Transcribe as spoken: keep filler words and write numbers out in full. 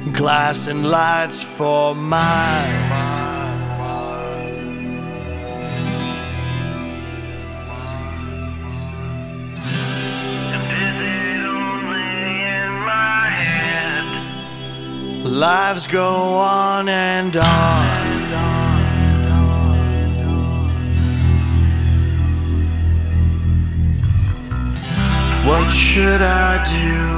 glass and lights for miles. Lives go on and on. What should I do?